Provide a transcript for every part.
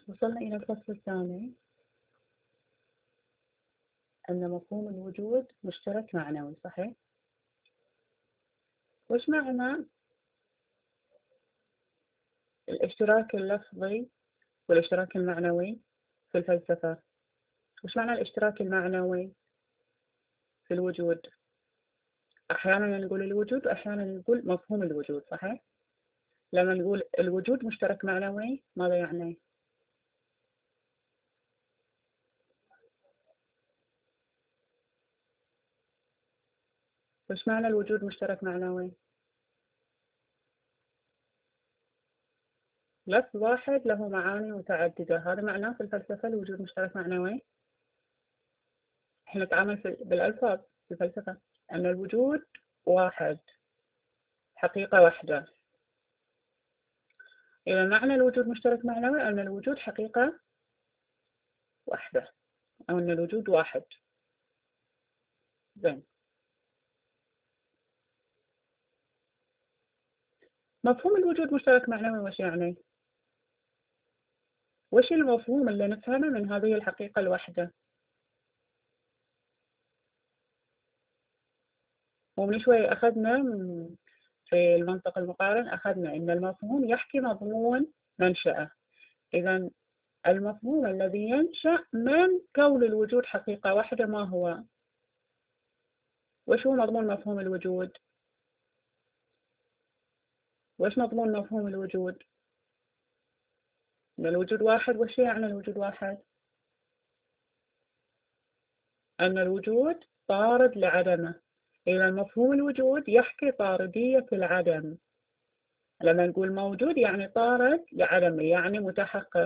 وصلنا إلى الفصل الثاني، أن مفهوم الوجود مشترك معنوي. صحيح؟ وش معنى الاشتراك اللفظي والاشتراك المعنوي في الفلسفة؟ وش معنى الاشتراك المعنوي في الوجود؟ أحيانا نقول الوجود وأحيانا نقول مفهوم الوجود. صحيح؟ لما نقول الوجود مشترك معنوي ماذا يعني؟ وش معنى الوجود مشترك معنوي؟ لفظ واحد له معاني متعددة، هذا معناه في الفلسفة الوجود مشترك معنوي. احنا نتعامل بالألفاظ في الفلسفة أن الوجود واحد، حقيقة واحدة. إذا معنى الوجود مشترك معنوي أن الوجود حقيقة واحدة، أو أن الوجود واحد. زين، مفهوم الوجود مشترك معنوي وش يعني؟ وش المفهوم اللي نفهمه من هذه الحقيقة الواحدة؟ ومن شوي أخذنا في المنطق المقارن أخذنا أن المفهوم يحكي مضمون منشأه. إذا المفهوم الذي ينشأ من كون الوجود حقيقة واحدة ما هو؟ وش هو مضمون مفهوم الوجود؟ وش مضمون مفهوم الوجود؟ أن الوجود واحد. وش يعني الوجود واحد؟ أن الوجود طارد لعدمه. إذا مفهوم الوجود يحكي طاردية العدم. لما نقول موجود يعني طارد لعدمه، يعني متحقق.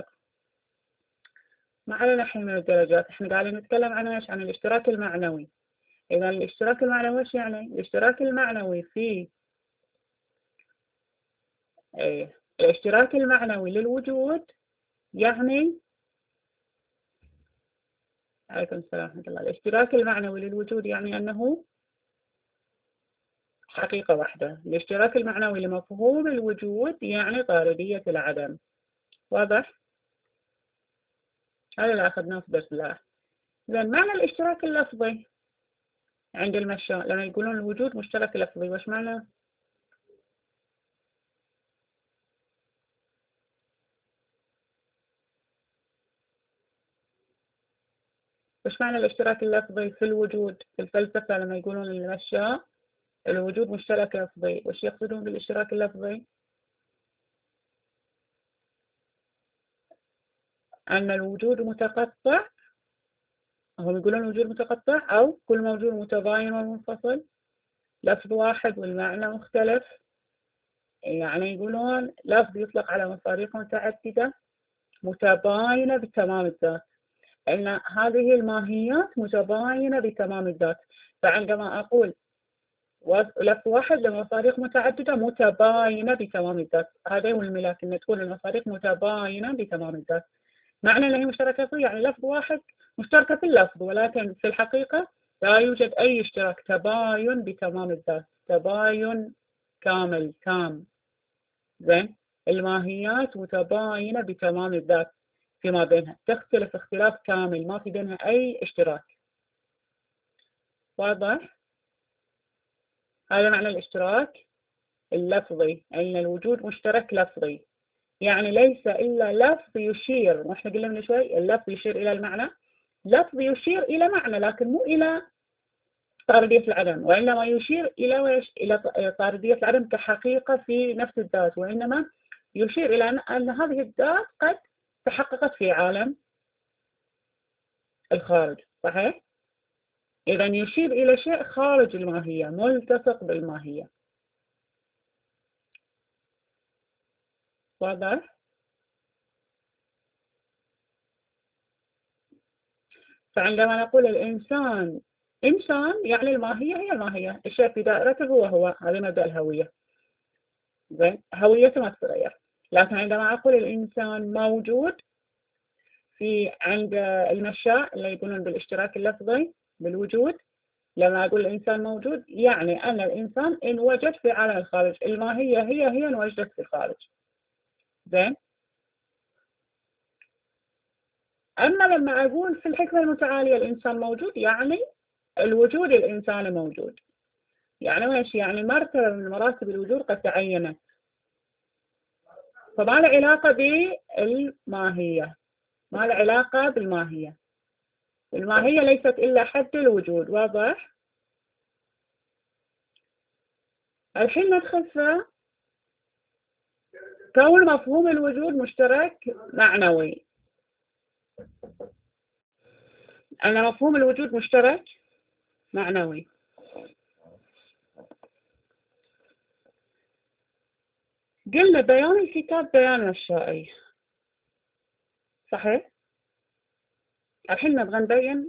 ما علينا الحين من الدرجات، احنا قاعدين نتكلم عن ايش؟ عن الاشتراك المعنوي. إذا الاشتراك المعنوي ايش يعني؟ الاشتراك المعنوي في الاشتراك المعنوي للوجود يعني، عليكم السلام ورحمة الله، الاشتراك المعنوي للوجود يعني أنه حقيقة واحدة. الاشتراك المعنوي لمفهوم الوجود يعني طاردية العدم. واضح؟ هذا اللي أخذناه في درس الله. إذن معنى الاشتراك اللفظي عند المشاء لما يقولون الوجود مشترك لفظي، وش معنى؟ وش معنى الاشتراك اللفظي في الوجود في الفلسفة لما يقولون المشاء الوجود مشترك لفظي؟ وش يقصدون بالاشتراك اللفظي؟ أن الوجود متقطع، هم يقولون الوجود متقطع أو كل موجود متباين ومنفصل، لفظ واحد والمعنى مختلف. يعني يقولون لفظ يطلق على مصاريف متعددة متباينة بتمام الذات، أن هذه الماهيات متباينة بتمام الذات. فعندما أقول لفظ واحد لمصاريف متعددة متباينة بتمام الذات، هذا هو الملاك، أن تكون المصاريف متباينة بتمام الذات. معنى أنها مشتركة فيه يعني لفظ واحد مشتركة في اللفظ، ولكن في الحقيقة لا يوجد أي اشتراك، تباين بتمام الذات، تباين كامل تام. زين، الماهيات متباينة بتمام الذات فيما بينها، تختلف اختلاف كامل، ما في بينها أي اشتراك. واضح؟ هذا معنى الاشتراك اللفظي، أن الوجود مشترك لفظي، يعني ليس إلا لفظ يشير، واحنا قلنا من شوي اللفظ يشير إلى المعنى، لفظ يشير إلى معنى لكن مو إلى طاردية العدم، وإنما يشير إلى ويش؟ إلى طاردية العدم كحقيقة في نفس الذات، وإنما يشير إلى أن هذه الذات قد تحققت في عالم الخارج. صحيح؟ إذا يشير إلى شيء خارج الماهية، ملتصق بالماهية. واضح؟ فعندما نقول الإنسان إنسان يعني الماهية هي الماهية، الشيء في دائرته هو هذا مبدأ الهوية. زين، هويته ما تتغير. لكن عندما أقول الإنسان موجود في عند المشاء اللي يقولون بالاشتراك اللفظي بالوجود، لما أقول الإنسان موجود يعني أن الإنسان إن وجد في عالم الخارج، الماهية هي إن وجدت في الخارج. زين، أما لما أقول في الحكمة المتعالية الإنسان موجود، يعني الوجود الإنساني موجود. يعني وإيش؟ يعني مرتبة من مراتب الوجود قد تعينت، فما له علاقة بالماهية، ما له علاقة بالماهية. الماهية ليست إلا حد الوجود. واضح؟ الحين ندخل في كون مفهوم الوجود مشترك معنوي. أن مفهوم الوجود مشترك معنوي. قلنا بيان الكتاب بيان مشائي، صحيح؟ الحين نبغى نبين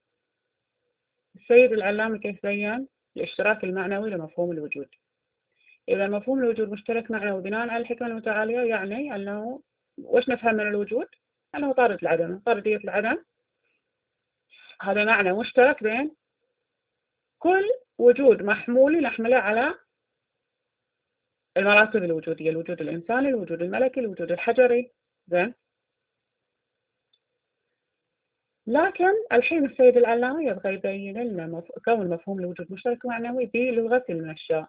السيد العلامي كيف بيان الاشتراك المعنوي لمفهوم الوجود. إذا مفهوم الوجود مشترك معنوي بناء على الحكمة المتعالية، يعني أنه وش نفهم من الوجود؟ أنه طارد العدم، طاردية العدم. هذا معنى مشترك بين كل وجود محمولي نحمله على المراتب الوجودية، الوجود الإنساني، الوجود الملكي، الوجود الحجري. زين. لكن الحين السيد العلامي يبغى يبين لنا كون مفهوم الوجود مشترك معنوي بلغة المشاء.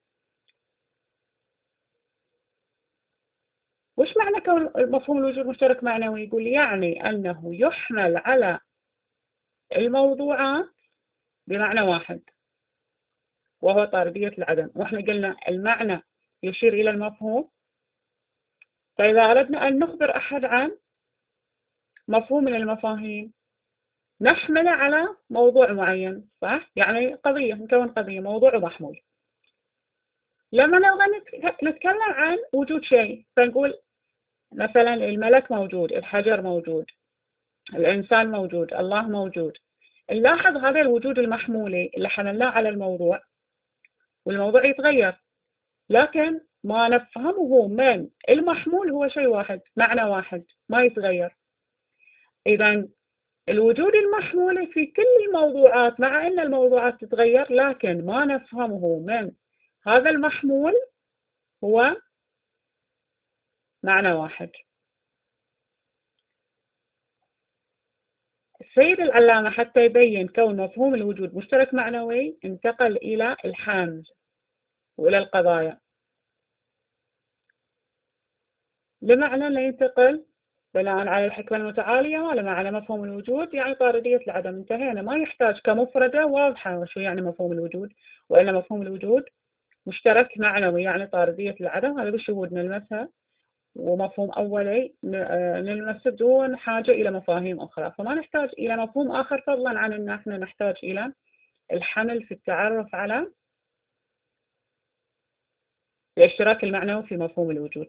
وش معنى كون مفهوم الوجود مشترك معنوي؟ يقول يعني أنه يحمل على الموضوعات بمعنى واحد، وهو طاردية العدم. وإحنا قلنا المعنى يشير إلى المفهوم. فإذا أردنا أن نخبر أحد عن مفهوم من المفاهيم نحمله على موضوع معين، صح؟ يعني قضية، نكون قضية، موضوع ومحمول. لما نبغى نتكلم عن وجود شيء، فنقول مثلا الملك موجود، الحجر موجود، الإنسان موجود، الله موجود. نلاحظ هذا الوجود المحمولي اللي حملناه على الموضوع، والموضوع يتغير، لكن ما نفهمه من المحمول هو شيء واحد، معنى واحد ما يتغير. إذا الوجود المحمول في كل الموضوعات، مع أن الموضوعات تتغير، لكن ما نفهمه من هذا المحمول هو معنى واحد. السيد العلامة حتى يبين كون مفهوم الوجود مشترك معنوي انتقل إلى الحمل وإلى القضايا. بمعنى لا ينتقل بناء على الحكمة المتعالية ولا معنى مفهوم الوجود، يعني طاردية العدم. انتهينا، ما يحتاج كمفردة واضحة وشو يعني مفهوم الوجود، وإلا مفهوم الوجود مشترك معنوي يعني طاردية العدم. هذا بالشهود نلمسها، ومفهوم أولي نلمسه بدون حاجة إلى مفاهيم أخرى. فما نحتاج إلى مفهوم آخر، فضلا عن أن احنا نحتاج إلى الحمل في التعرف على الاشتراك المعنوي في مفهوم الوجود.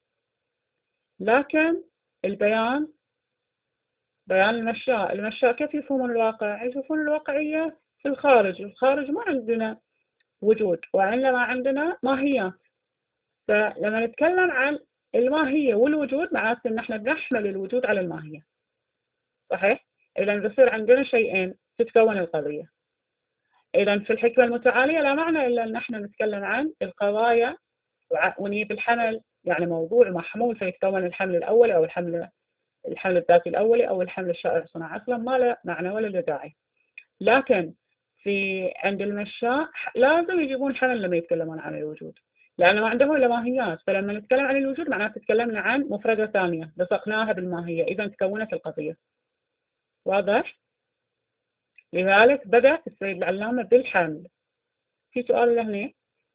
لكن البيان، بيان المشاء كيف يفهمون الواقع؟ يشوفون الواقعية في الخارج. الخارج ما عندنا وجود، وإنما عندنا ماهيات. فلما نتكلم عن الماهية والوجود، معناته أن احنا بنحمل الوجود على الماهية، صحيح؟ إذا بيصير عندنا شيئين تتكون القضية. إذا في الحكمة المتعالية لا معنى إلا أن احنا نتكلم عن القضايا ونجيب الحمل، يعني موضوع محمول فيتكون الحمل الأولي أو الحمل الذاتي الأولي أو الحمل الشائع صنع. أصلا ما له معنى ولا له داعي. لكن عند المشاء لازم يجيبون حمل لما يتكلمون عن الوجود، لأن ما عندهم إلا ماهيات. فلما نتكلم عن الوجود معناته تكلمنا عن مفردة ثانية لصقناها بالماهية، إذا تكونت القضية. واضح؟ لذلك بدأ السيد العلامة بالحمل. في سؤال لهني؟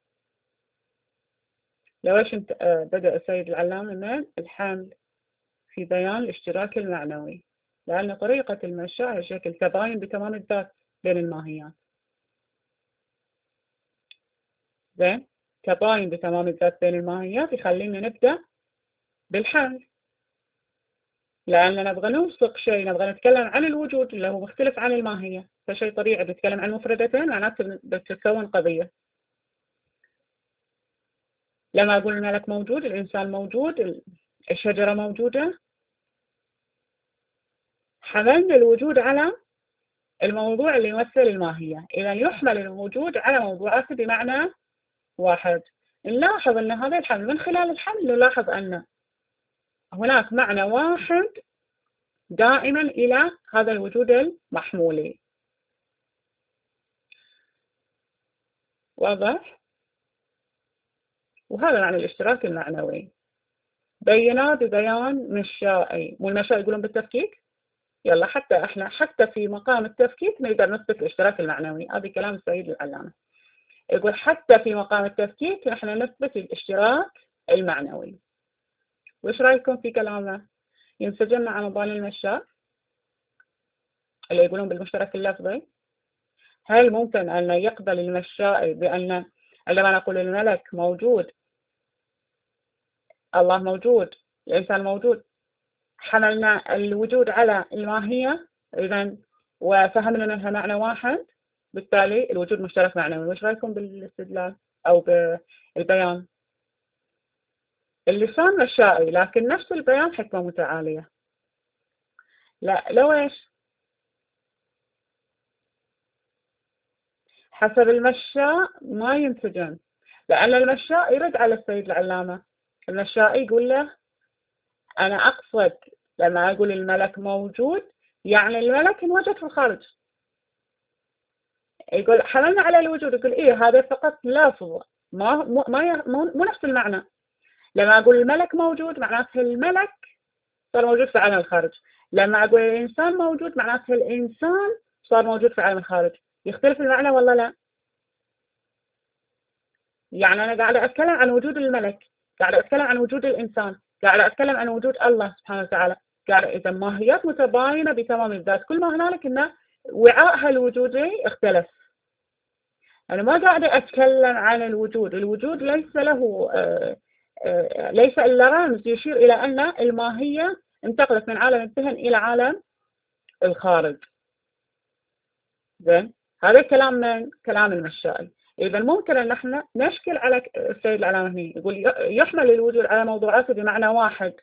ليش بدأ السيد العلامة من الحمل في بيان الاشتراك المعنوي؟ لأن طريقة المشاء هي شكل تباين بتمام الذات بين الماهيات. زين، تباين بتمام الذات بين الماهيات يخلينا نبدأ بالحمل، لأننا نبغى نوثق شيء، نبغى نتكلم عن الوجود اللي هو مختلف عن الماهية. فشيء طبيعي بتكلم عن مفردتين معناته بتتكون قضية. لما أقول الملك موجود، الإنسان موجود، الشجرة موجودة، حملنا الوجود على الموضوع اللي يمثل الماهية. إذا يحمل الوجود على موضوعات بمعنى واحد. نلاحظ أن هذا الحمل، من خلال الحمل نلاحظ أن هناك معنى واحد دائما إلى هذا الوجود المحمولي. واضح؟ وهذا معنى الاشتراك المعنوي. بينات ببيان مشائي، مو المشائي يقولون بالتفكيك؟ يلا حتى في مقام التفكيك نقدر نثبت الاشتراك المعنوي. هذا كلام السيد العلامة، يقول حتى في مقام التفكيك نحن نثبت الاشتراك المعنوي. وإيش رأيكم في كلامه؟ ينسجم مع مباني المشاء اللي يقولون بالمشترك اللفظي؟ هل ممكن أن يقبل المشائي بأن عندما نقول الملك موجود، الله موجود، الإنسان موجود، حملنا الوجود على الماهية إذن وفهمنا منها معنى واحد، بالتالي الوجود مشترك معنوي. وش رأيكم بالاستدلال أو بالبيان؟ اللسان مشائي لكن نفس البيان حكمة متعالية. لا لو إيش؟ حسب المشاء ما ينسجم، لأن المشاء يرد على السيد العلامة. المشاء يقول له أنا أقصد لما أقول الملك موجود يعني الملك انوجد في الخارج. يقول حملنا على الوجود، يقول إيه هذا فقط لفظ مو نفس المعنى. لما أقول الملك موجود معناته الملك صار موجود في عالم الخارج، لما أقول الإنسان موجود معناته الإنسان صار موجود في عالم الخارج. يختلف المعنى ولا لا؟ يعني أنا قاعدة أتكلم عن وجود الملك، قاعدة أتكلم عن وجود الإنسان، قاعدة أتكلم عن وجود الله سبحانه وتعالى، قاعدة إذا ماهيات متباينة بتمام الذات، كل ما هنالك إن وعائها الوجودي اختلف. أنا ما قاعدة أتكلم عن الوجود، الوجود ليس له ليس إلا رمز يشير إلى أن الماهية انتقلت من عالم الذهن إلى عالم الخارج. زين، هذا الكلام من كلام المشائي. إذا ممكن أن نحن نشكل على السيد العلامة هنا، يقول يحمل الوجود على موضوعاته بمعنى واحد،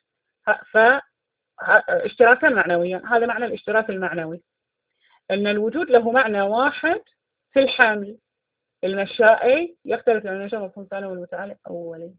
فاشتراكا معنويا. هذا معنى الاشتراك المعنوي، أن الوجود له معنى واحد في الحمل. المشائي يختلف عن المشاء مفهوم ثاني والمتعالي أولي.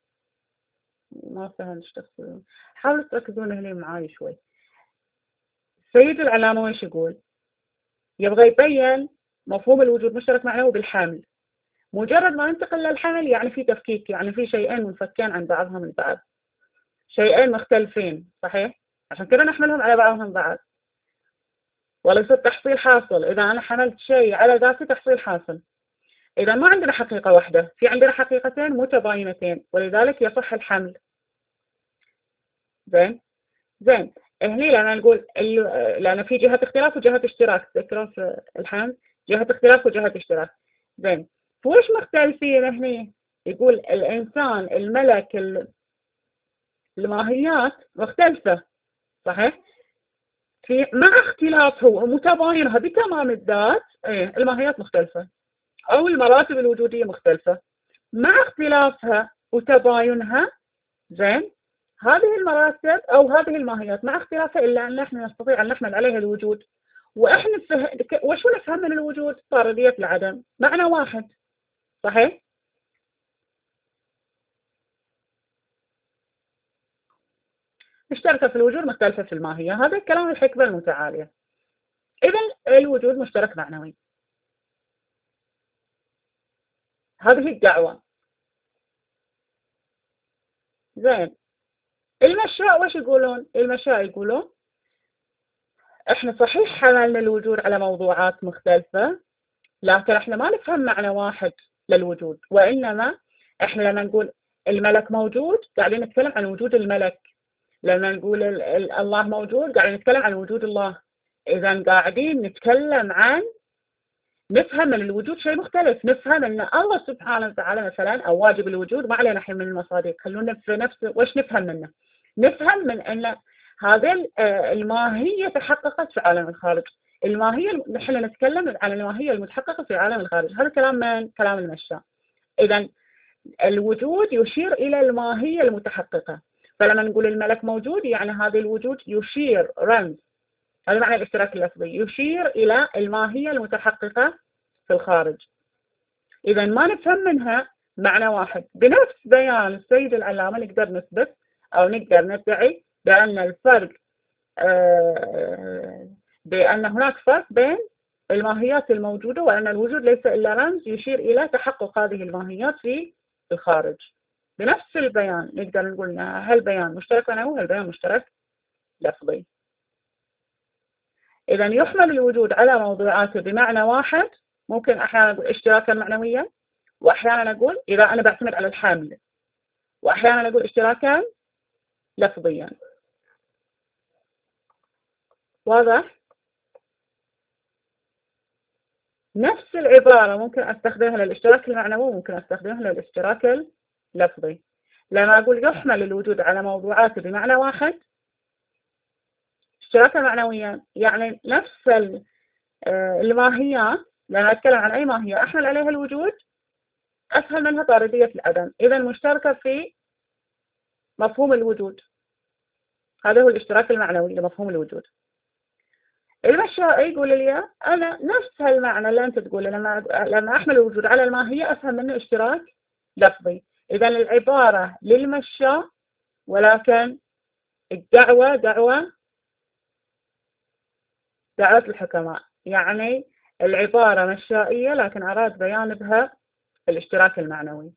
ما فهمت ايش تقصدون، حاولوا تركزون هنا معاي شوي. سيد العلامة ويش يقول؟ يبغى يبين مفهوم الوجود مشترك معنوي بالحمل. مجرد ما ننتقل للحمل يعني في تفكيك، يعني في شيئين منفكين عن بعضهم البعض، شيئين مختلفين، صحيح؟ عشان كده نحملهم على بعضهم بعض وليس تحصيل حاصل. إذا أنا حملت شيء على ذاته تحصيل حاصل. إذا ما عندنا حقيقة واحدة، في عندنا حقيقتين متباينتين، ولذلك يصح الحمل. زين هني لما نقول لأن في جهة اختلاف وجهة اشتراك، تذكرون في الحمل جهة اختلاف وجهة اشتراك. زين، فوش مختلفين هني؟ يقول الإنسان، الملك، الماهيات مختلفة، صحيح؟ مع اختلافها ومتباينها بتمام الذات، الماهيات مختلفة أو المراتب الوجودية مختلفة. مع اختلافها وتباينها، زين، هذه المراتب أو هذه الماهيات مع اختلافها إلا أن احنا نستطيع أن نحمل عليها الوجود. وإحنا وشو نفهم من الوجود؟ طاردية العدم، معنى واحد، صحيح؟ مشتركة في الوجود مختلفة في الماهية، هذا الكلام الحكمة المتعالية. إذا الوجود مشترك معنوي، هذه الدعوة. زين، المشاء وش يقولون؟ المشاء يقولون احنا صحيح حملنا الوجود على موضوعات مختلفة، لكن احنا ما نفهم معنى واحد للوجود، وإنما احنا لما نقول الملك موجود قاعدين نتكلم عن وجود الملك، لما نقول الله موجود قاعدين نتكلم عن وجود الله. إذا قاعدين نتكلم عن نفهم من الوجود شيء مختلف، نفهم أن الله سبحانه وتعالى مثلا أو واجب الوجود ما علينا حين من المصادق، خلونا في نفس وش نفهم منه. نفهم من أن هذه الماهية تحققت في عالم الخارج. الماهية نحن نتكلم عن الماهية المتحققة في عالم الخارج، هذا كلام من كلام المشاء. إذا الوجود يشير إلى الماهية المتحققة، فلما نقول الملك موجود يعني هذا الوجود يشير رمز، هذا معنى الاشتراك اللفظي، يشير إلى الماهية المتحققة في الخارج. إذا ما نفهم منها معنى واحد. بنفس بيان السيد العلامة نقدر نثبت أو نقدر ندعي بأن الفرق بأن هناك فرق بين الماهيات الموجودة، وأن الوجود ليس إلا رمز يشير إلى تحقق هذه الماهيات في الخارج. بنفس البيان نقدر نقول هل بيان مشترك معنوي هل بيان مشترك لفظي. إذا يحمل الوجود على موضوعاته بمعنى واحد، ممكن أحيانا نقول اشتراكا معنويا، وأحيانا نقول إذا أنا بعتمد على الحامل، وأحيانا نقول اشتراكا لفظيا. واضح؟ نفس العبارة ممكن أستخدمها للاشتراك المعنوي وممكن أستخدمها للاشتراك اللفظي. لما أقول يحمل الوجود على موضوعاته بمعنى واحد اشتراكا معنويا، يعني نفس الماهيات، لما أتكلم عن أي ماهية أحمل عليها الوجود أسهل منها طاردية العدم، إذا مشتركة في مفهوم الوجود. هذا هو الاشتراك المعنوي لمفهوم الوجود. المشائي يقول لي أنا نفس هالمعنى اللي أنت تقوله، لما أحمل الوجود على الماهية أسهل منه اشتراك لفظي. إذا العبارة للمشاء، ولكن الدعوة دعوة الحكماء، يعني العبارة مشائية لكن أراد بيان بها الاشتراك المعنوي.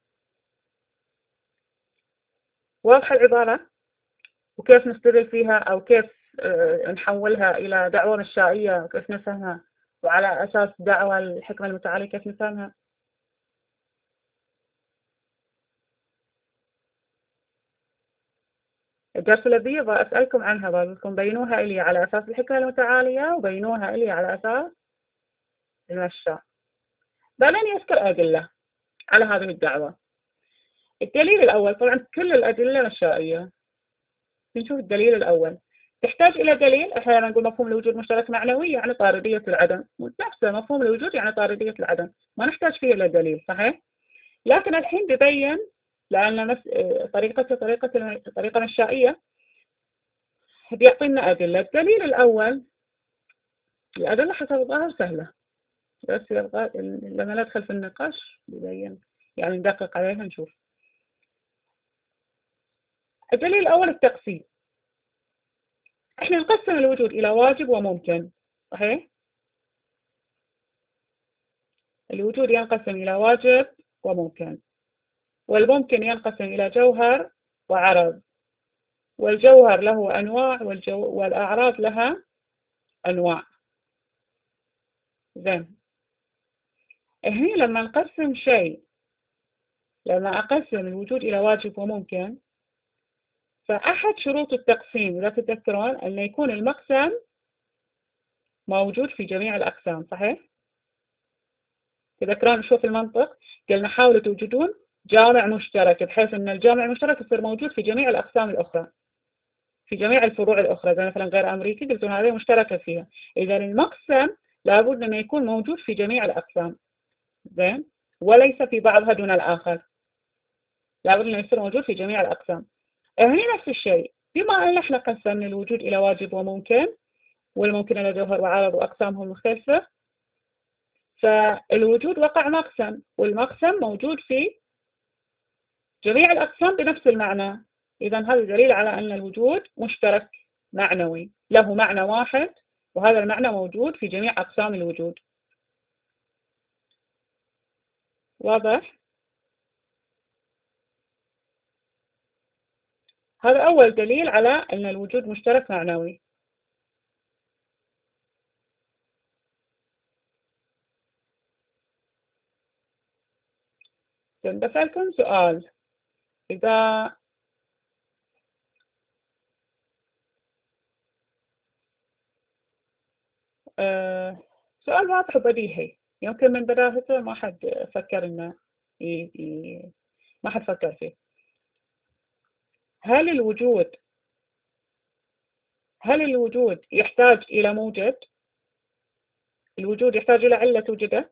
واضحة العبارة؟ وكيف نستدل فيها أو كيف نحولها إلى دعوة مشائية وكيف نفهمها، وعلى أساس دعوة الحكمة المتعالية كيف نفهمها. الدرس الذي أسألكم عنها بقولكم بينوها إلي على أساس الحكمة المتعالية وبينوها إلي على أساس المشاء. بعدين يذكر أدلة على هذه الدعوة. الدليل الأول، طبعا كل الأدلة مشائية. نشوف الدليل الأول. تحتاج إلى دليل. أحيانا نقول مفهوم الوجود مشترك معنوي يعني طاردية العدم، نفسه مفهوم الوجود يعني طاردية العدم، ما نحتاج فيه إلى دليل، صحيح؟ لكن الحين ببين، لأن طريقة مشائية، بيعطينا أدلة. الدليل الأول، الأدلة حسب الظاهر سهلة، بس لما ندخل في النقاش بيبين، يعني ندقق عليها نشوف. الدليل الأول التقسيم. احنا نقسم الوجود إلى واجب وممكن، صحيح؟ الوجود ينقسم إلى واجب وممكن، والممكن ينقسم إلى جوهر وعرض، والجوهر له أنواع والأعراض لها أنواع. زين، هنا لما نقسم شيء، لما أقسم الوجود إلى واجب وممكن، فأحد شروط التقسيم إذا تذكرون أن يكون المقسم موجود في جميع الأقسام، صحيح؟ تذكرون شو في المنطق؟ قلنا حاولوا توجدون جامع مشترك بحيث أن الجامع المشترك يصير موجود في جميع الأقسام الأخرى، في جميع الفروع الأخرى، زي مثلا غير أمريكي قلتون هذه مشتركة فيها. إذا المقسم لابد أن يكون موجود في جميع الأقسام، زين، وليس في بعضها دون الآخر، لابد أن يصير موجود في جميع الأقسام. هنا نفس الشيء، بما أن احنا قسمنا الوجود إلى واجب وممكن، والممكن إلى جوهر وعرض وأقسامهم مختلفة، فالوجود وقع مقسم، والمقسم موجود في جميع الأقسام بنفس المعنى. إذا هذا دليل على أن الوجود مشترك معنوي، له معنى واحد، وهذا المعنى موجود في جميع أقسام الوجود. واضح؟ هذا أول دليل على أن الوجود مشترك معنوي. بسألكم سؤال، إذا سؤال واضح وبديهي، يمكن من بداهته ما حد فكر إنه ما حد فكر فيه. هل الوجود يحتاج إلى موجد؟ الوجود يحتاج إلى علة توجده؟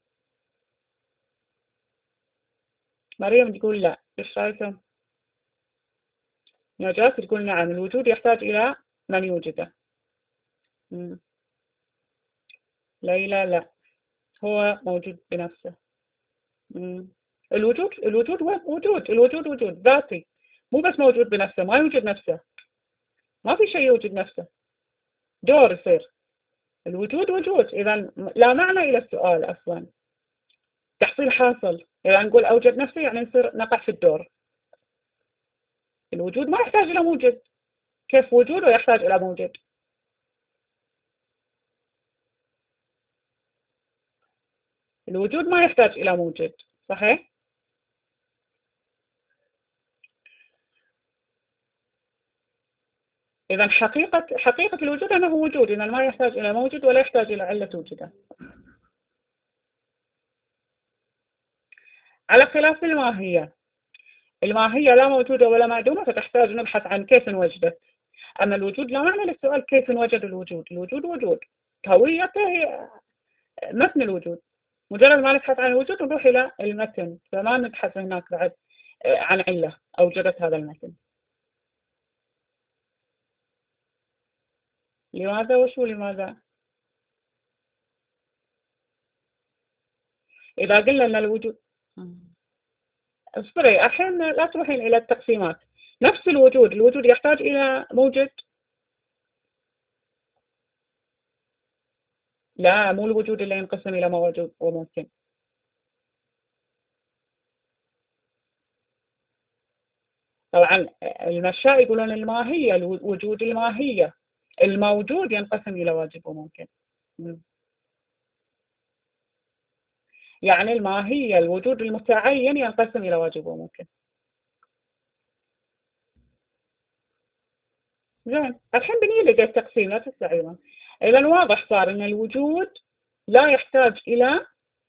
مريم تقول لا، إيش رأيكم؟ نجاة تقول نعم، الوجود يحتاج إلى من يوجده. ليلى لا، هو موجود بنفسه. الوجود وجود ذاتي، مو بس موجود بنفسه، ما يوجد نفسه، ما في شيء يوجد نفسه، دور يصير. الوجود وجود، إذا لا معنى إلى السؤال أصلا، تحصيل حاصل. إذا نقول أوجد نفسه يعني نصير نقع في الدور. الوجود ما يحتاج إلى موجد، كيف وجوده يحتاج إلى موجد؟ الوجود ما يحتاج إلى موجد، صحيح؟ إذا حقيقة الوجود أنه وجود، إذا ما يحتاج إلى موجد ولا يحتاج إلى علة توجده. على خلاف الماهية، الماهية لا موجودة ولا معدومة، فتحتاج نبحث عن كيف وجدت. أما الوجود لا معنى للسؤال كيف وجد الوجود. الوجود وجود، هويته هي متن الوجود. مجرد ما نبحث عن الوجود نروح إلى المتن، فما نبحث هناك بعد عن علة أوجدت هذا المتن. لماذا وشو لماذا؟ إذا قلنا أن الوجود، اصبري الحين لا تروحين إلى التقسيمات. نفس الوجود، الوجود يحتاج إلى موجد؟ لا، مو الوجود اللي ينقسم إلى موجود وممكن. طبعا المشاء يقولون الماهية، الوجود الماهية، الموجود ينقسم إلى واجب وممكن. يعني الماهية الوجود المتعين ينقسم إلى واجب وممكن. زين، الحين بنيجي التقسيم لا تستعيرون. إذا واضح صار أن الوجود لا يحتاج إلى،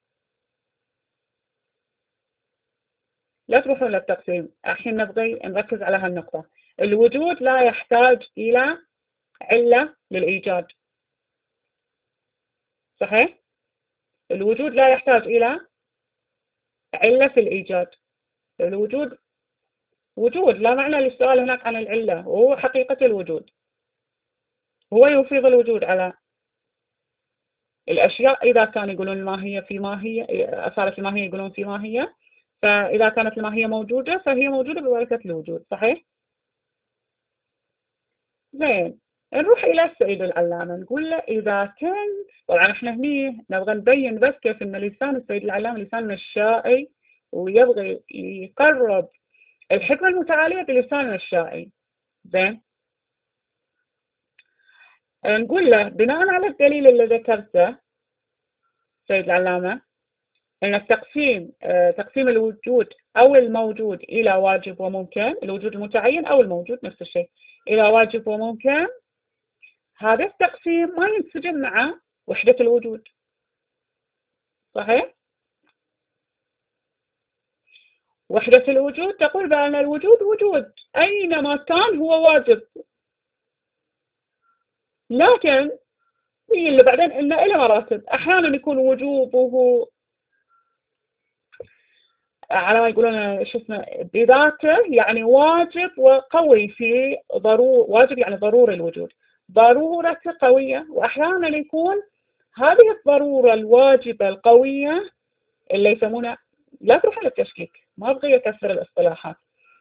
لا تروحون للتقسيم الحين، نبغي نركز على هالنقطة. الوجود لا يحتاج إلى علة للإيجاد، صحيح؟ الوجود لا يحتاج إلى علة في الإيجاد. الوجود وجود، لا معنى للسؤال هناك عن العلة، وهو حقيقة الوجود، هو يفيض الوجود على الأشياء. إذا كان يقولون الماهية في ماهية، صارت الماهية يقولون في ماهية، فإذا كانت الماهية موجودة فهي موجودة ببركة الوجود، صحيح؟ زين، نروح إلى السيد العلامة، نقول له إذا كان، طبعا احنا هني نبغى نبين بس كيف أن لسان السيد العلامة لسان مشائي، ويبغي يقرب الحكمة المتعالية بلسان مشائي. زين، نقول له بناء على الدليل اللي ذكرته سيد العلامة، أن التقسيم تقسيم الوجود أو الموجود إلى واجب وممكن، الوجود المتعين أو الموجود نفس الشيء، إلى واجب وممكن، هذا التقسيم ما ينسجم مع وحدة الوجود، صحيح؟ وحدة الوجود تقول بأن الوجود وجود أينما كان هو واجب، لكن هي اللي بعدين إن إلى مراتب، أحيانا يكون وجوبه على ما يقولون شو اسمه بذاته، يعني واجب وقوي في واجب يعني ضروري الوجود، ضرورته قوية. وأحيانا يكون هذه الضرورة الواجبة القوية اللي يسمونها، لا تروح للتشكيك، ما أبغي أكثر الاصطلاحات،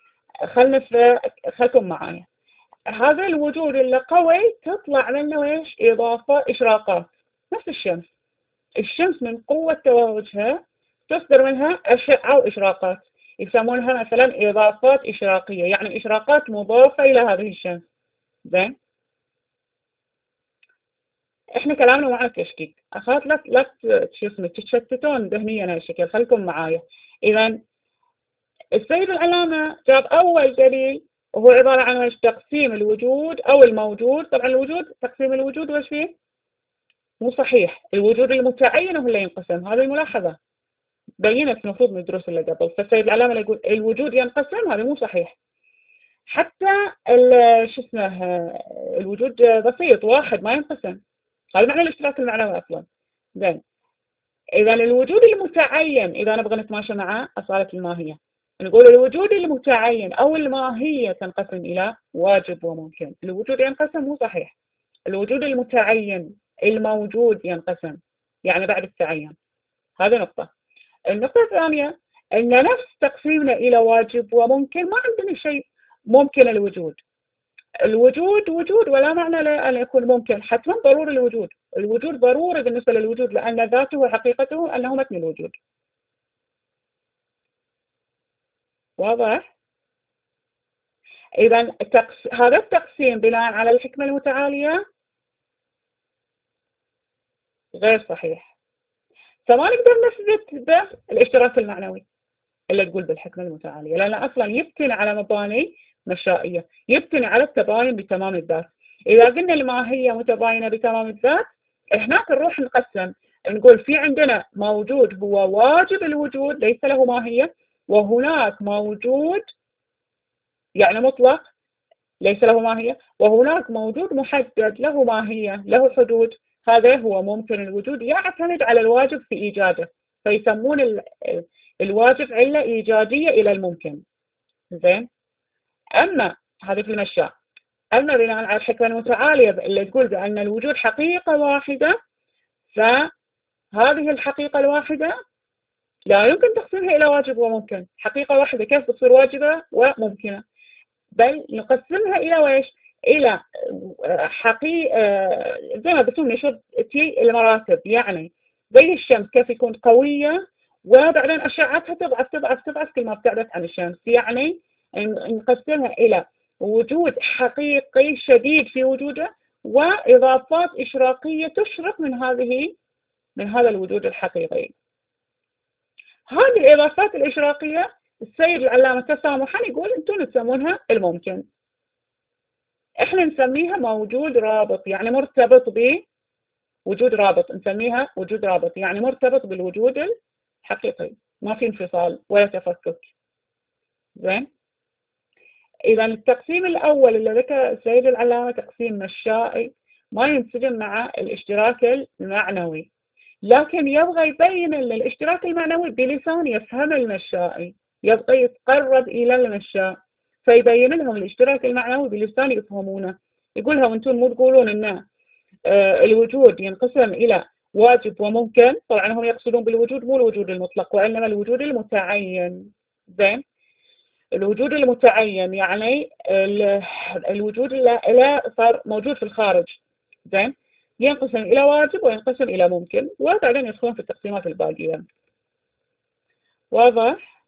خلكم معايا. هذا الوجود اللي قوي تطلع منه إيش؟ إضافة إشراقات، نفس الشمس. الشمس من قوة تواجدها تصدر منها أشعة وإشراقات، يسمونها مثلا إضافات إشراقية، يعني إشراقات مضافة إلى هذه الشمس. زين، إحنا كلامنا مع التشكيك، أخذت لا شو اسمه تتشتتون ذهنيا هالشكل، خلكم معايا. إذا السيد العلامة جاب أول دليل وهو عبارة عن تقسيم الوجود أو الموجود. طبعا الوجود، تقسيم الوجود وش فيه؟ مو صحيح، الوجود المتعين هو اللي ينقسم، هذه الملاحظة بينت المفروض من الدروس اللي قبل. فالسيد العلامة اللي يقول الوجود ينقسم، هذا مو صحيح. حتى شو اسمه الوجود بسيط واحد ما ينقسم، هذا معنى الاشتراك المعنوي أصلا. زين، إذا الوجود المتعين، إذا نبغى نتماشى مع أصالة الماهية، نقول الوجود المتعين أو الماهية تنقسم إلى واجب وممكن. الوجود ينقسم مو صحيح، الوجود المتعين الموجود ينقسم، يعني بعد التعين. هذه نقطة. النقطة الثانية أن نفس تقسيمنا إلى واجب وممكن ما عندنا شيء ممكن الوجود. الوجود وجود ولا معنى له أن يكون ممكن، حتما ضروري الوجود، الوجود ضروري بالنسبة للوجود لأن ذاته وحقيقته أنه متن الوجود. واضح؟ إذا هذا التقسيم بناء على الحكمة المتعالية غير صحيح، فما نقدر نثبت به الاشتراك المعنوي اللي تقول بالحكمة المتعالية، لأن أصلا يبتني على مباني مشائية، يبتني على التباين بتمام الذات. إذا قلنا الماهية متباينة بتمام الذات، هناك نروح نقسم، نقول في عندنا موجود هو واجب الوجود ليس له ماهية، وهناك موجود يعني مطلق ليس له ماهية، وهناك موجود محدد له ماهية له حدود، هذا هو ممكن الوجود يعتمد على الواجب في إيجاده، فيسمون الواجب علة إيجادية إلى الممكن. زين، أما هذه في المشاء، أما بناء على الحكمة المتعالية اللي تقول بأن الوجود حقيقة واحدة، فهذه الحقيقة الواحدة لا يمكن تقسيمها إلى واجب وممكن. حقيقة واحدة كيف تصير واجبة وممكنة؟ بل نقسمها إلى ويش؟ إلى زي ما بسمي شرطي المراتب، يعني زي الشمس كيف يكون قوية وبعدين أشعتها تضعف تضعف تضعف كل ما ابتعدت عن الشمس، يعني نقسمها إلى وجود حقيقي شديد في وجوده وإضافات إشراقية تشرق من هذا الوجود الحقيقي. هذه الإضافات الإشراقية السيد العلامة تسامحا يقول أنتم تسمونها الممكن، إحنا نسميها موجود رابط، يعني مرتبط بوجود رابط، نسميها وجود رابط يعني مرتبط بالوجود الحقيقي، ما في انفصال ولا تفكك. زين، إذا التقسيم الأول اللي ذكر السيد العلامة تقسيم مشائي ما ينسجم مع الاشتراك المعنوي، لكن يبغى يبين أن الاشتراك المعنوي بلسان يفهم المشائي، يبغى يتقرب إلى المشاء فيبين لهم الاشتراك المعنوي بلسان يفهمونه. يقول لهم أنتم مو تقولون أن الوجود ينقسم إلى واجب وممكن، طبعا هم يقصدون بالوجود مو الوجود المطلق وإنما الوجود المتعين. زين، الوجود المتعين يعني الوجود اللي صار موجود في الخارج. زين، ينقسم إلى واجب وينقسم إلى ممكن، وبعدين يدخلون في التقسيمات الباقية. واضح؟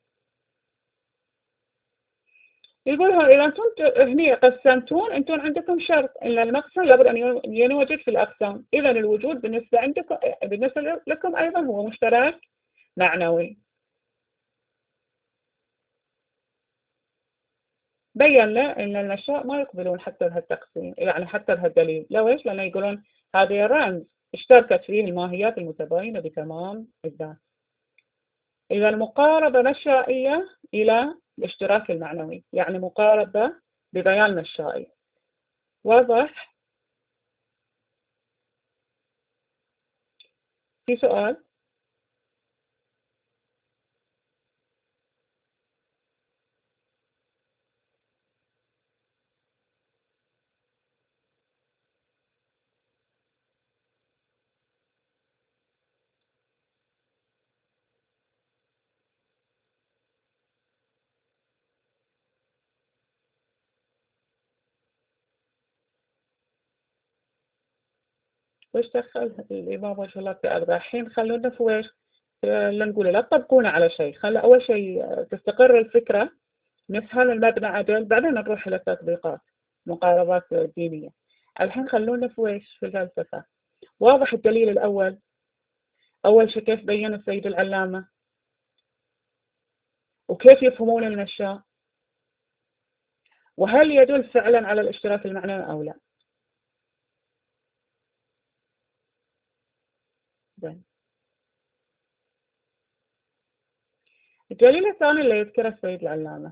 يقولها إذا أنتم هني قسمتون أنتم عندكم شرط أن المقسم لابد أن ينوجد في الأقسام، إذا الوجود بالنسبة لكم أيضا هو مشترك معنوي. بين له أن المشاء ما يقبلون حتى بهالتقسيم، يعني حتى بهالدليل. ليش؟ لأنه يقولون هذه الرمز اشتركت فيه الماهيات المتباينة بتمام الذات. إذا المقاربة مشائية إلى الاشتراك المعنوي، يعني مقاربة ببيان مشائي. واضح؟ في سؤال؟ وش دخل الإمام وجه الله في أرضه؟ الحين خلونا في ويش؟ لا نقول لا تطبقونه على شيء، خلى أول شيء تستقر الفكرة، نفهم المبنى عدل، بعدين نروح إلى التطبيقات، مقاربات دينية. الحين خلونا في ويش؟ في الفلسفة. واضح الدليل الأول؟ أول شيء كيف بين السيد العلامة وكيف يفهمون المشاء، وهل يدل فعلا على الاشتراك المعنوي أو لا. زين، الدليل الثاني اللي يذكره السيد العلامة،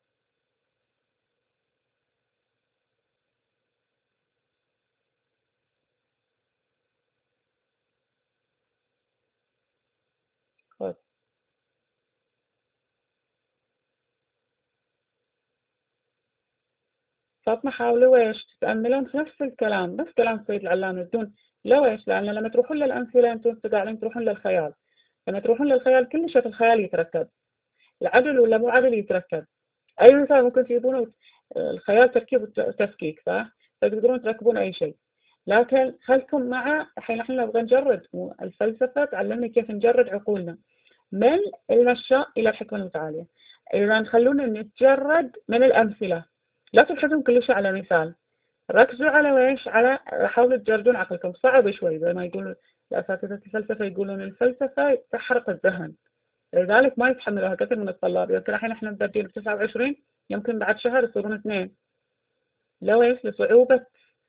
فاطمة حاولوا ويش تتأملون في نفس الكلام، نفس كلام السيد العلامة بدون لا ويش، لأن لما تروحون للأمثلة أنتم قاعدين تروحون للخيال، لما تروحون للخيال كل شيء في الخيال يتركب، العدل ولا مو عدل يتركب. أي مثال ممكن تجيبونه الخيال تركيب وتفكيك، صح؟ فتقدرون تركبون أي شيء. لكن خلكم مع الحين احنا نبغى نجرد الفلسفة تعلمنا كيف نجرد عقولنا من المشاء إلى الحكمة المتعالية. إذا خلونا نتجرد من الأمثلة، لا تبحثون كل شيء على مثال، ركزوا على ويش، على حاولوا تجردون عقلكم. صعب شوي زي ما يقولوا أساتذة الفلسفة، يقولون الفلسفة تحرق الذهن، لذلك ما يتحملوها كثير من الطلاب. يمكن الحين احنا مبدئين ب29، يمكن بعد شهر يصيرون 2. لويش؟ لصعوبة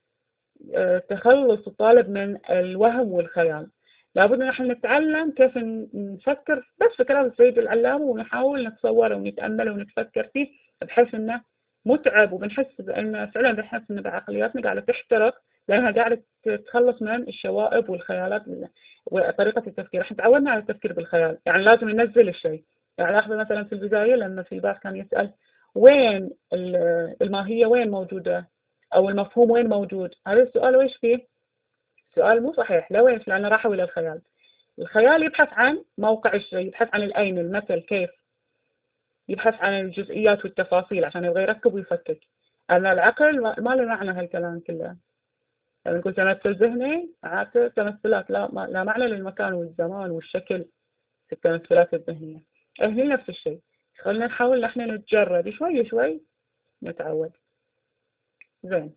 تخلص الطالب من الوهم والخيال. لابد ان احنا نتعلم كيف نفكر بس في كلام السيد العلامة، ونحاول نتصوره ونتأمله ونتفكر فيه بحيث انه متعب، وبنحس بأن فعلا بنحس ان بعقلياتنا قاعدة تحترق لأنها قاعدة تتخلص من الشوائب والخيالات وطريقة التفكير. احنا تعودنا على التفكير بالخيال، يعني لازم ننزل الشيء. يعني لاحظوا مثلا في البداية لما في البحث كان يسأل وين الماهية وين موجودة، أو المفهوم وين موجود. هذا السؤال ويش فيه؟ سؤال مو صحيح. لا، ويش؟ لأنه راحوا إلى الخيال. الخيال يبحث عن موقع الشيء، يبحث عن الأين، المثل، كيف، يبحث عن الجزئيات والتفاصيل عشان يبغى يركب ويفكك. أما العقل ما له معنى هالكلام كله. يعني نقول تمثل ذهني، عقل تمثلات لا معنى للمكان والزمان والشكل في التمثلات الذهنية. هي نفس الشيء. خلينا نحاول نحن نتجرب شوي شوي، نتعود. زين،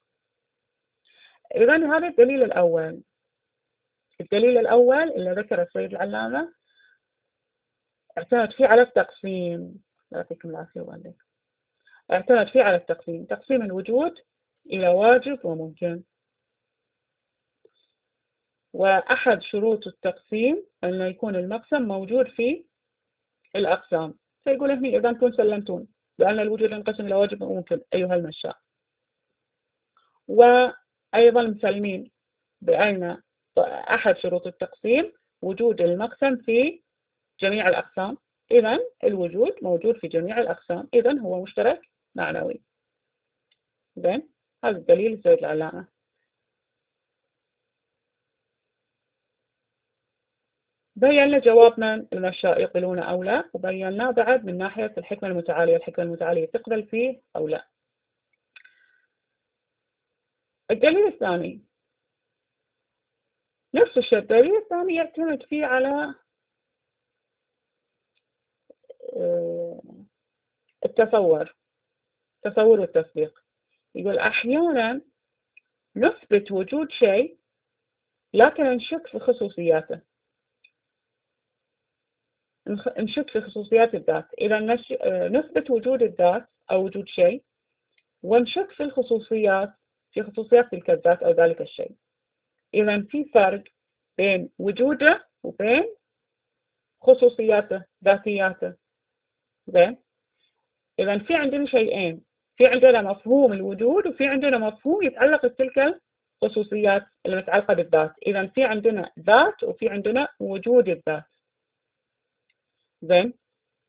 إذا هذا الدليل الأول. الدليل الأول اللي ذكره السيد العلامة اعتمد فيه على التقسيم. يعطيكم العافية والديك. اعتمد فيه على التقسيم، تقسيم الوجود إلى واجب وممكن. وأحد شروط التقسيم أن يكون المقسم موجود في الأقسام. فيقول هنا إذا أنتم سلمتون بأن الوجود ينقسم إلى واجب وممكن أيها المشاء، وأيضا مسلمين بأن أحد شروط التقسيم وجود المقسم في جميع الأقسام. إذا الوجود موجود في جميع الأقسام، إذا هو مشترك معنوي. زين، هذا الدليل السيد العلامة. بينا جوابنا المشاء يقبلون أو لا، وبينا بعد من ناحية الحكمة المتعالية، الحكمة المتعالية تقبل فيه أو لا. الدليل الثاني نفس الشيء. الدليل الثاني يعتمد فيه على التصور والتصديق. يقول أحيانا نثبت وجود شيء لكن نشك في خصوصياته، نشك في خصوصيات الذات. إذا نثبت وجود الذات أو وجود شيء ونشك في الخصوصيات، في خصوصيات تلك الذات أو ذلك الشيء. إذا في فرق بين وجوده وبين خصوصياته، ذاتياته. زين، إذا في عندنا شيئين، في عندنا مفهوم الوجود وفي عندنا مفهوم يتعلق بتلك الخصوصيات اللي متعلقة بالذات. إذا في عندنا ذات وفي عندنا وجود الذات. زين،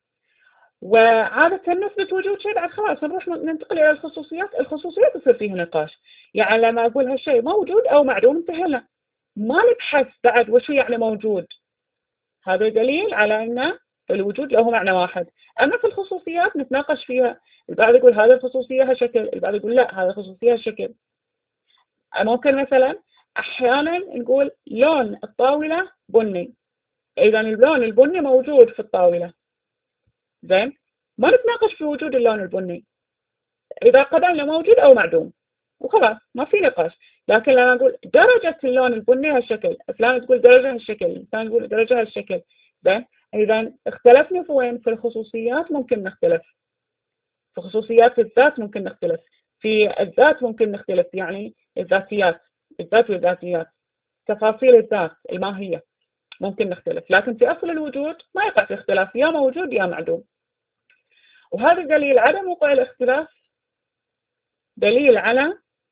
وعادة نثبت وجود شيء بعد خلاص نروح ننتقل إلى الخصوصيات. الخصوصيات يصير فيها نقاش، يعني لما أقول هالشيء موجود أو معدوم انتهينا، ما نبحث بعد وش يعني موجود. هذا دليل على أن الوجود له معنى واحد. أما في الخصوصيات نتناقش فيها، البعض يقول هذا الخصوصية هالشكل، البعض يقول لا هذا الخصوصية هالشكل. ممكن مثلا أحيانا نقول لون الطاولة بني، إذا اللون البني موجود في الطاولة. زين، ما نتناقش في وجود اللون البني، إذا قبلنا موجود أو معدوم وخلاص ما في نقاش. لكن لما نقول درجة اللون البني هالشكل، فلان تقول درجة هالشكل، فلان تقول درجة هالشكل. زين، إذا اختلفنا في وين؟ في الخصوصيات ممكن نختلف، في خصوصيات الذات ممكن نختلف، في الذات ممكن نختلف، يعني الذاتيات، الذات والذاتيات، تفاصيل الذات الماهية ممكن نختلف. لكن في أصل الوجود ما يقع في اختلاف، يا موجود يا معدوم. وهذا دليل عدم وقوع الاختلاف، دليل على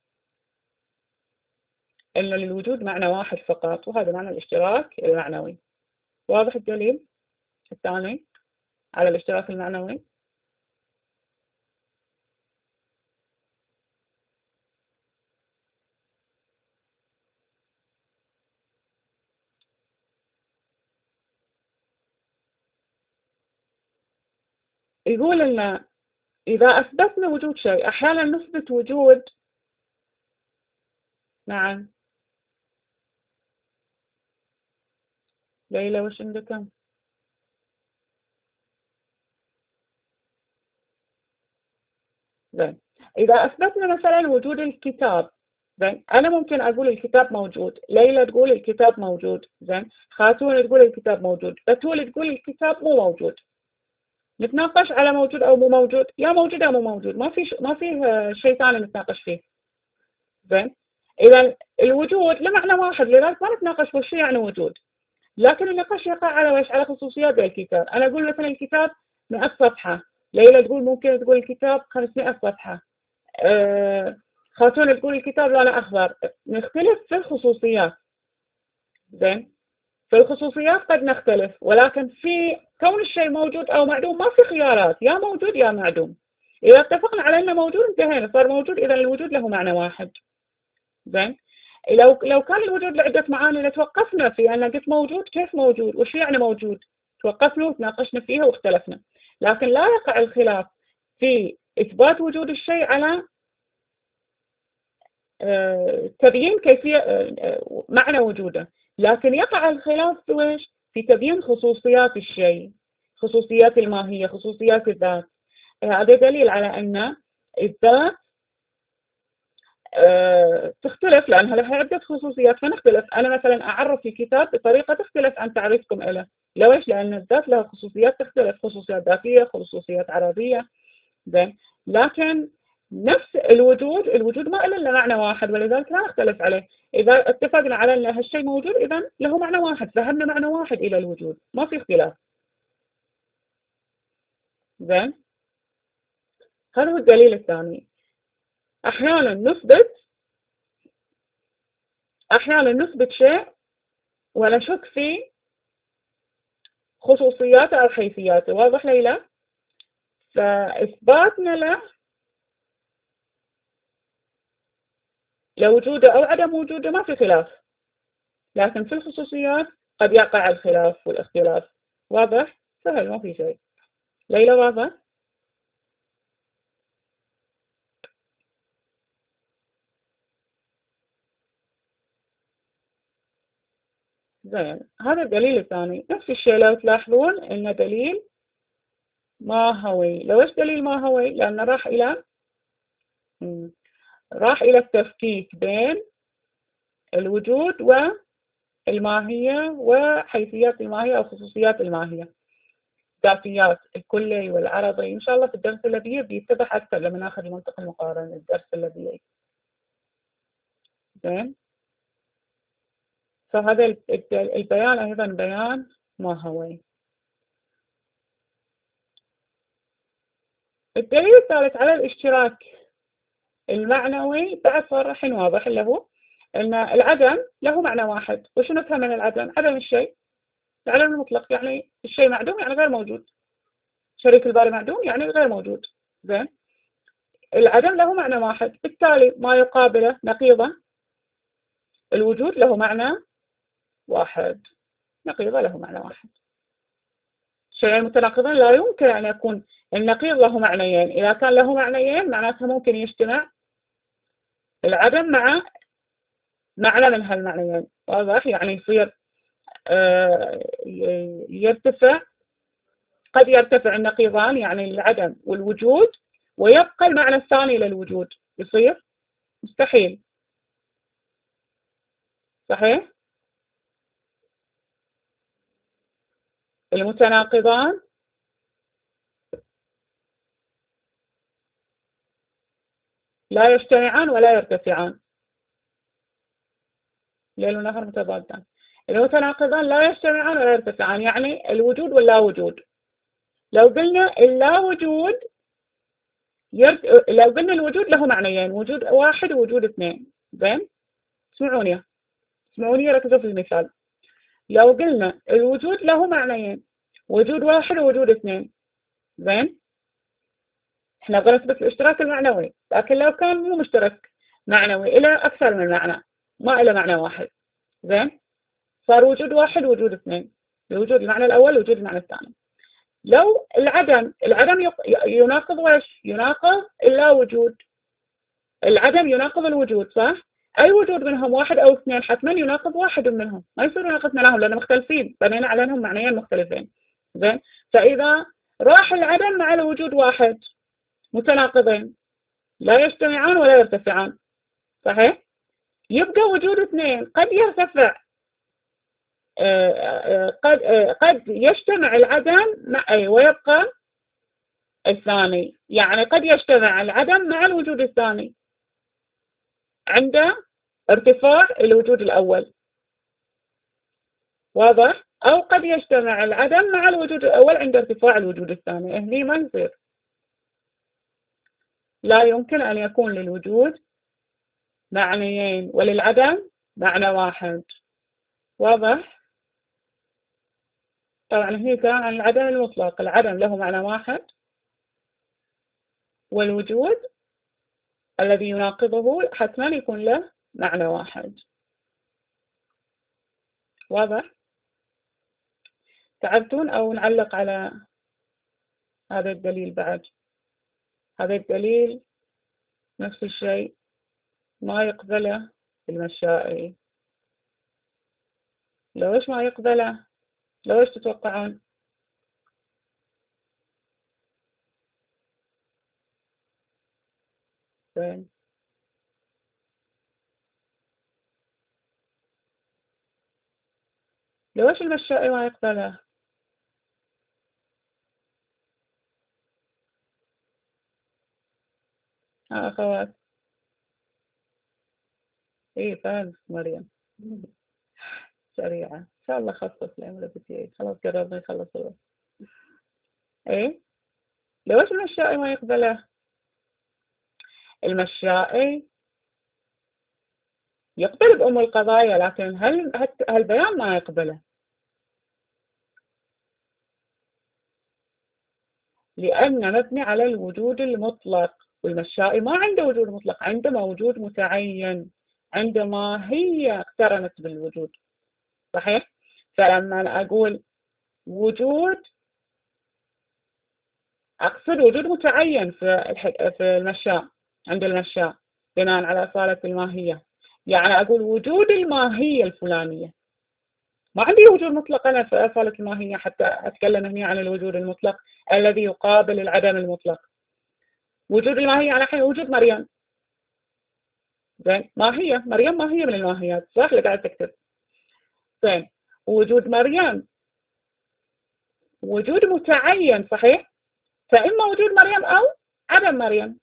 أن للوجود معنى واحد فقط، وهذا معنى الاشتراك المعنوي. واضح الدليل الثاني على الاشتراك المعنوي؟ يقول لنا إذا أثبتنا وجود شيء أحيانا نثبت وجود. نعم ليلى وش عندكم؟ زين إذا أثبتنا مثلا وجود الكتاب، زين أنا ممكن أقول الكتاب موجود، ليلى تقول الكتاب موجود، زين خاتون تقول الكتاب موجود، بتول تقول الكتاب مو موجود. نتناقش على موجود أو مو موجود، يا موجود أو مو موجود، ما فيه شيء ثاني نتناقش فيه. زين إذا الوجود لمعنى واحد، لذلك ما نتناقش وش يعني وجود. لكن النقاش يقع على وش؟ على خصوصيات الكتاب. أنا أقول مثلا الكتاب 100 صفحة، ليلى تقول ممكن تقول الكتاب 500 صفحة، خاتون تقول الكتاب لا لا أخضر. نختلف في الخصوصيات. زين في الخصوصيات قد نختلف، ولكن في كون الشيء موجود أو معدوم ما في خيارات، يا موجود يا معدوم. إذا اتفقنا على أنه موجود انتهينا، صار موجود، إذا الوجود له معنى واحد. زين لو كان الوجود لعدة معاني لتوقفنا في أن قلت موجود، كيف موجود؟ وش يعني موجود؟ توقفنا وتناقشنا فيها واختلفنا. لكن لا يقع الخلاف في إثبات وجود الشيء على تبيين كيفية معنى وجوده، لكن يقع الخلاف في ويش؟ في تبيين خصوصيات الشيء، خصوصيات الماهية، خصوصيات الذات. هذا دليل على أن الذات تختلف لأنها لها عدة خصوصيات فنختلف. أنا مثلا أعرف الكتاب بطريقة تختلف عن تعريفكم له. ليش؟ لأن الذات لها خصوصيات تختلف، خصوصيات ذاتية، خصوصيات عربية. زين لكن نفس الوجود ما له إلا معنى واحد، ولذلك لا نختلف عليه. إذا اتفقنا على أن هالشيء موجود إذا له معنى واحد، فهمنا معنى واحد إلى الوجود، ما في اختلاف. زين هذا هو الدليل الثاني. أحيانا نثبت شيء ونشك في خصوصياته أو حيثياته. واضح ليلى؟ فإثباتنا له لوجوده أو عدم وجوده ما في خلاف، لكن في الخصوصيات قد يقع الخلاف والاختلاف. واضح؟ سهل ما في شيء. ليلى واضح؟ زين هذا الدليل الثاني. نفس الشيء لو تلاحظون إنه دليل ماهوي. لو إيش دليل ماهوي؟ لأنه راح إلى التفكيك بين الوجود والماهية وحيثيات الماهية أو خصوصيات الماهية، ذاتيات الكلي والعرضي. إن شاء الله في الدرس الذي بيتضح أكثر لما ناخذ المنطق المقارن الدرس الذي. زين فهذا البيان أيضا بيان ماهوي. الدليل الثالث على الاشتراك المعنوي بعد صار الحين واضح، اللي هو أن العدم له معنى واحد. وش نفهم من العدم؟ عدم الشيء، العدم المطلق، يعني الشيء معدوم يعني غير موجود. شريك الباري معدوم يعني غير موجود. زين العدم له معنى واحد، بالتالي ما يقابله نقيضه الوجود له معنى واحد، نقيضه له معنى واحد. الشيئين متناقضين لا يمكن أن يكون النقيض له معنيين. إذا كان له معنيين معناته ممكن يجتمع العدم مع معنى من هالمعنيين. واضح؟ يعني يصير يرتفع، قد يرتفع النقيضان يعني العدم والوجود ويبقى المعنى الثاني للوجود، يصير مستحيل. صحيح؟ المتناقضان لا يجتمعان ولا يرتفعان، ليل ونهار متضادان. المتناقضان لا يجتمعان ولا يرتفعان، يعني الوجود واللا وجود. لو قلنا اللا وجود لو قلنا الوجود له معنيين، وجود واحد ووجود اثنين. زين اسمعوني ركزوا في المثال. لو قلنا الوجود له معنيين، وجود واحد ووجود اثنين. زين احنا نبغى نثبت الاشتراك المعنوي، لكن لو كان مو مشترك معنوي إلى أكثر من معنى، ما إلى معنى واحد. زين صار وجود واحد ووجود اثنين، الوجود المعنى الأول ووجود المعنى الثاني. لو العدم يناقض وش؟ يناقض اللا وجود. العدم يناقض الوجود، صح؟ أي وجود منهم، واحد أو اثنين، حتما يناقض واحد منهم، ما يصير يناقض اثنينهم لأنهم مختلفين، بنينا عليهم معنيين مختلفين. زين، فإذا راح العدم مع الوجود واحد، متناقضين لا يجتمعان ولا يرتفعان، صحيح؟ يبقى وجود اثنين قد يرتفع، قد يجتمع العدم ويبقى الثاني، يعني قد يجتمع العدم مع الوجود الثاني عند ارتفاع الوجود الأول، واضح؟ أو قد يجتمع العدم مع الوجود الأول عند ارتفاع الوجود الثاني. هني ما يصير، لا يمكن أن يكون للوجود معنيين وللعدم معنى واحد، واضح؟ طبعا هي كان عن العدم المطلق، العدم له معنى واحد، والوجود الذي يناقضه حتما يكون له معنى واحد، واضح؟ تعبتون أو نعلق على هذا الدليل بعد؟ هذا الدليل نفس الشيء ما يقبله المشائي. لو إيش ما يقبله؟ لو إيش تتوقعون؟ زين، لو إيش المشائي ما يقبله؟ أخوات، إيه فاهم مريم. سريعة إن شاء الله، خلصت الأمر بتيجي خلاص، قربنا نخلص الوقت. إيه، لو إيش المشائي ما يقبله؟ المشائي يقبل بأم القضايا، لكن هالبيان ما يقبله، لأن مبني على الوجود المطلق، والمشائي ما عنده وجود مطلق، عنده موجود متعين، عندما هي اقترنت بالوجود، صحيح؟ فلما أنا أقول وجود، أقصد وجود متعين في المشاء، عند المشاء بناء على أصالة الماهية، يعني أقول وجود الماهية الفلانية، ما عندي وجود مطلق أنا في أصالة الماهية حتى أتكلم هنا عن الوجود المطلق الذي يقابل العدم المطلق. وجود الماهية على حين وجود مريم، زين، ماهية مريم ماهية من الماهيات، صح اللي قاعد تكتب؟ زين، وجود مريم وجود متعين، صحيح؟ فإما وجود مريم أو عدم مريم،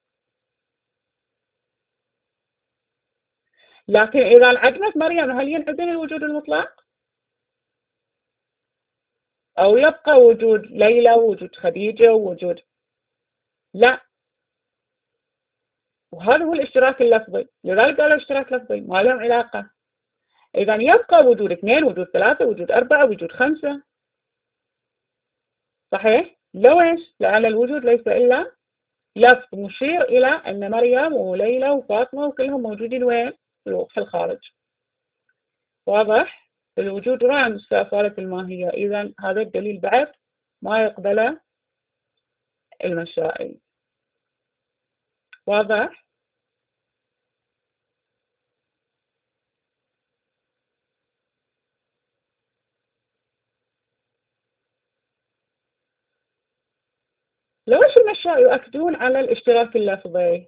لكن إذا انعدمت مريم هل ينعدم الوجود المطلق؟ أو يبقى وجود ليلى ووجود خديجة ووجود؟ لا، وهذا هو الاشتراك اللفظي، لذلك قالوا اشتراك لفظي ما لهم علاقة. إذا يبقى وجود اثنين، وجود ثلاثة، وجود أربعة، وجود خمسة، صحيح؟ لو إيش؟ لأن الوجود ليس إلا لفظ مشير إلى أن مريم وليلى وفاطمة وكلهم موجودين وين؟ في الخارج، واضح؟ الوجود رمز في أصالة الماهية، إذا هذا الدليل بعد ما يقبله المشائي، واضح؟ ليش المشائي يؤكدون على الاشتراك اللفظي؟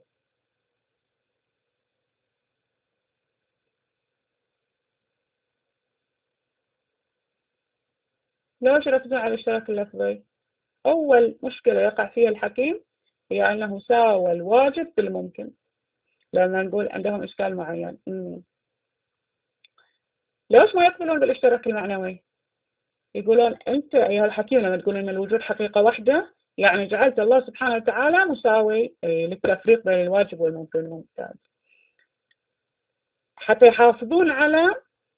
ليش يركزون على الاشتراك اللفظي؟ أول مشكلة يقع فيها الحكيم هي أنه ساوى الواجب بالممكن، لما نقول عندهم إشكال معين. ليش ما يقبلون بالاشتراك المعنوي؟ يقولون أنت أيها الحكيم لما تقول أن الوجود حقيقة واحدة، يعني جعلت الله سبحانه وتعالى مساوي للتفريق بين الواجب والممكن والممتاز، حتى يحافظون على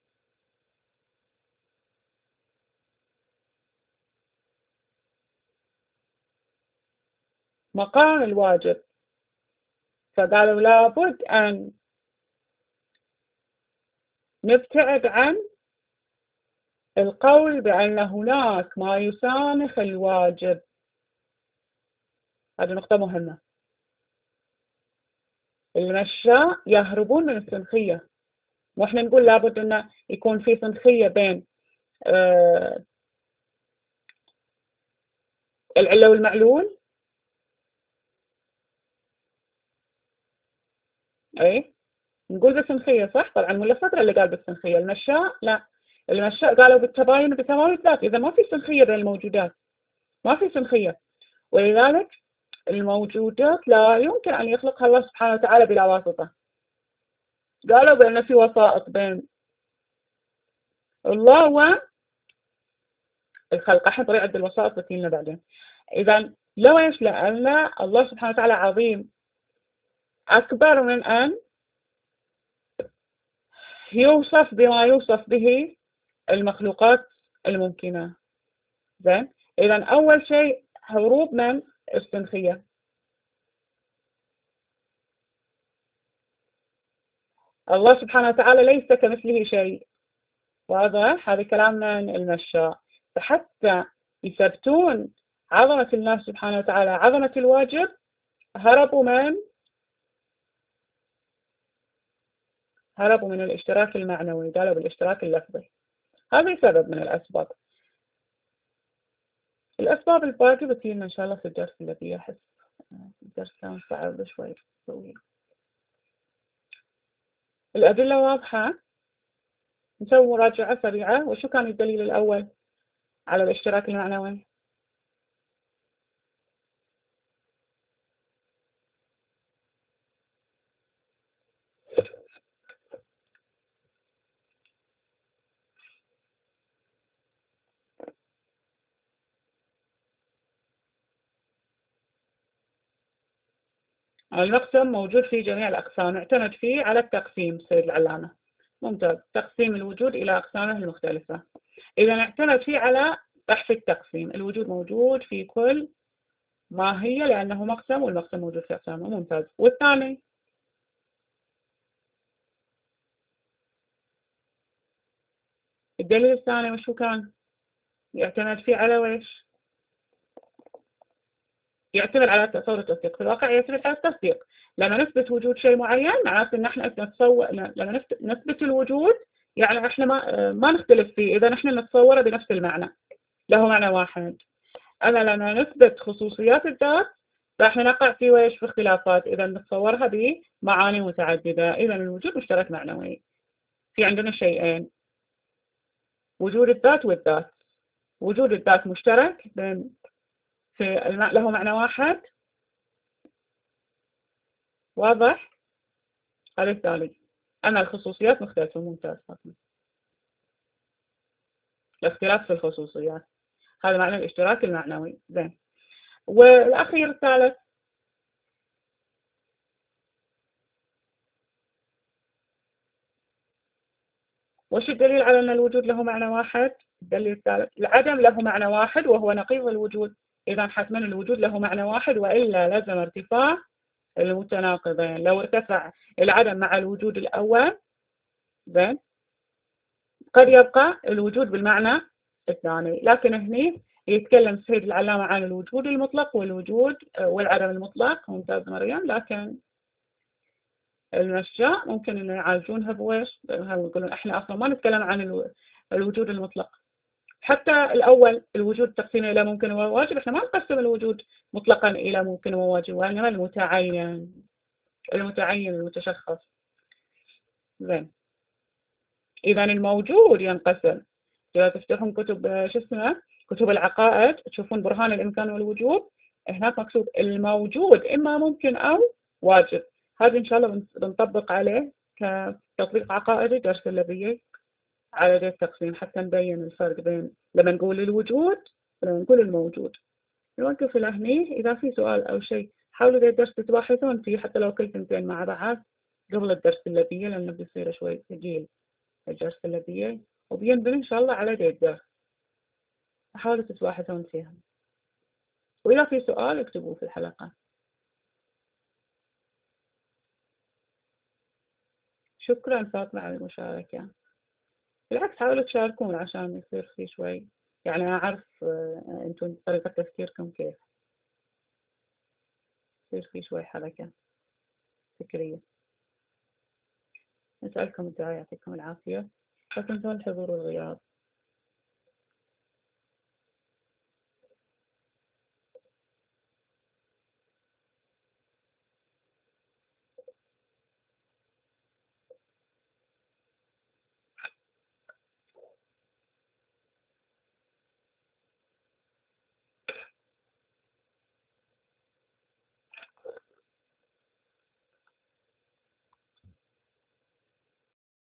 مقام الواجب، فقالوا لابد أن نبتعد عن القول بأن هناك ما يسانخ الواجب، هذه نقطة مهمة. المشاء يهربون من السنخية، وإحنا نقول لابد أن يكون في سنخية بين العلة والمعلول. أي نقول بالسنخية صح طبعا، ولا فترة اللي قال بالسنخية. المشاء لا، المشاء قالوا بالتباين وبتمام الذات، إذا ما في سنخية بين الموجودات، ما في سنخية، ولذلك الموجودات لا يمكن أن يخلقها الله سبحانه وتعالى بلا واسطة. قالوا بأن في وسائط بين الله والخلق، احنا طريقة الوسائط بتجينا بعدين. إذا لو إيش؟ لأن الله سبحانه وتعالى عظيم، أكبر من أن يوصف بما يوصف به المخلوقات الممكنة. زين، إذا أول شيء هروب من السنخية. الله سبحانه وتعالى ليس كمثله شيء، واضح؟ هذا كلام من المشاء. فحتى يثبتون عظمة الله سبحانه وتعالى، عظمة الواجب، هربوا من الاشتراك المعنوي، قالوا بالاشتراك اللفظي. هذا سبب من الأسباب. الأسباب الباقي بتجينا إن شاء الله في الدرس الذي أحس الدرس كان صعب شوي طويل. الأدلة واضحة. نسوي مراجعة سريعة. وشو كان الدليل الأول على الاشتراك المعنوي؟ المقسم موجود في جميع الأقسام، اعتمد فيه على التقسيم سيد العلامة. ممتاز، تقسيم الوجود إلى أقسامه المختلفة. إذا اعتمد فيه على بحث التقسيم. الوجود موجود في كل ما هي لأنه مقسم، والمقسم موجود في أقسامه. ممتاز. والثاني الدليل الثاني وشو كان؟ يعتمد فيه على ويش؟ يعتمد على التصور والتصديق. في الواقع يعتمد على التصديق. لما نثبت وجود شيء معين معناته ان احنا نتصور، لما نثبت الوجود يعني احنا ما نختلف فيه، اذا احنا نتصوره بنفس المعنى، له معنى واحد. اما لما نثبت خصوصيات الذات فاحنا نقع في ويش؟ في اختلافات، اذا نتصورها بمعاني متعدده. اذا الوجود مشترك معنوي. في عندنا شيئين، وجود الذات والذات. وجود الذات مشترك بين له معنى واحد. واضح؟ هذا الثالث. أما الخصوصيات مختلفة. ممتاز. الاختلاف في الخصوصيات، هذا معنى الاشتراك المعنوي. زين. والأخير الثالث، وش الدليل على أن الوجود له معنى واحد؟ الدليل الثالث، العدم له معنى واحد وهو نقيض الوجود. إذا حتما الوجود له معنى واحد، وإلا لازم ارتفاع المتناقضين. لو ارتفع العدم مع الوجود الأول زين قد يبقى الوجود بالمعنى الثاني. لكن هني يتكلم سيد العلامة عن الوجود المطلق والوجود والعدم المطلق. ممتاز مريم. لكن المشاء ممكن انه يعالجونها بويش؟ يقولون احنا اصلا ما نتكلم عن الوجود المطلق. حتى الاول الوجود تقسيمه الى ممكن وواجب، احنا ما نقسم الوجود مطلقا الى ممكن وواجب، وانما المتعين المتشخص. زين. اذا الموجود ينقسم. إذا تفتحون كتب شو اسمه كتب العقائد تشوفون برهان الإمكان والوجود، هناك مكتوب الموجود إما ممكن أو واجب. هذا إن شاء الله بنطبق عليه كتطبيق عقائدي درس اللبية على ذا التقسيم، حتى نبين الفرق بين لما نقول الوجود ولما نقول الموجود. نوقف لهني. إذا في سؤال أو شيء حاولوا ذا الدرس تتباحثون فيه، حتى لو كل سنتين مع بعض قبل الدرس اللبية، لأنه بيصير شوي ثقيل الدرس اللبية، وبينبني إن شاء الله على ذا الدرس. حاولوا تتباحثون فيها، وإذا في سؤال اكتبوه في الحلقة. شكرا فاطمة على المشاركة. بالعكس حاولوا تشاركون عشان يصير في شوي، يعني أعرف أنتم طريقة تفكيركم كيف، يصير في شوي حركة فكرية. نسألكم الدعاء، يعطيكم العافية، لا تنسون الحضور والغياب.